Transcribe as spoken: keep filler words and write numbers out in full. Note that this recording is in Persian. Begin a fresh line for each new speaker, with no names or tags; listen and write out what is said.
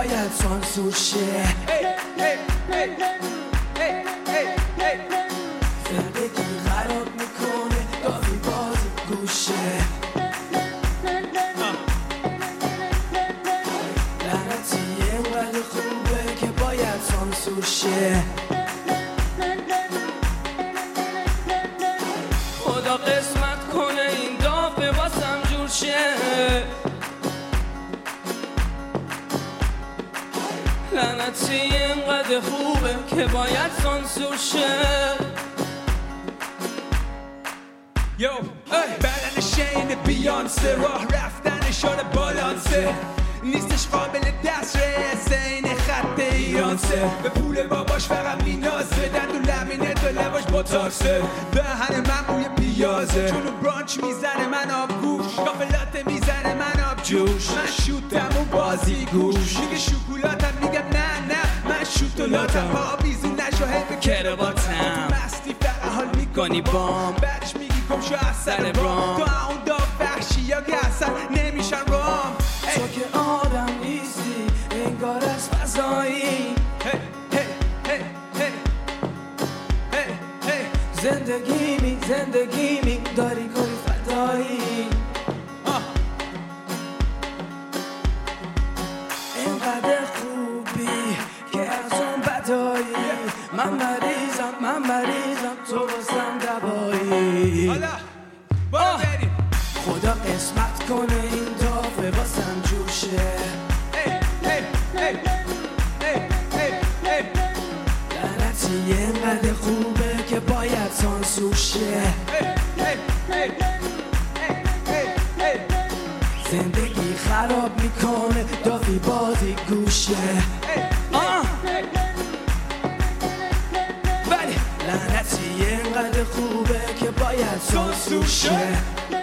باید سانسور شه. زندگی خراب میکنه دافی بازی گوشه. لعنتی اینقدر خوبه که باید سانسور شه. خدا قسمت کنه این دافه واسم جور شه. لعنتی اینقدر خوبه که باید سانسور شه.
یو بدن شین بیانسه راه رفتنشان بالانسه نیستش قابل دسترس این خط ایرانسه. به پول باباش فقط مینازه دندون لمینه و لباش بوتاکسه. دهن من بوی پیازه چون برانچ میزنه من آب گوش کافلاته میزنه من آب جوش. من شوتم و بازی گوش میگه شکلاتم میگم نه نه من شوتولاتم با بیزون نشو هی به
کرواتم
مستی فقط حال میکنی بام بعدش میگی کم شو اثر برام تو اون دا فحشی یا که اصلا نمیشن رام.
تو که آدم نیستی انگار از فضایی. زندگی می زندگی می داری کنی فدایی. اینقدر خوبی که از اون بدایی. من مریضم من مریضم تو واسم دوایی.
حالا برو بریم.
خدا قسمت کنه این دافه واسم جور شه. لعنتی اینقدر خوبه که باید سانسور شه. زندگی خراب میکنه دافی بازی گوشه. ولی لعنتی اینقدر خوبه که باید سانسور شه.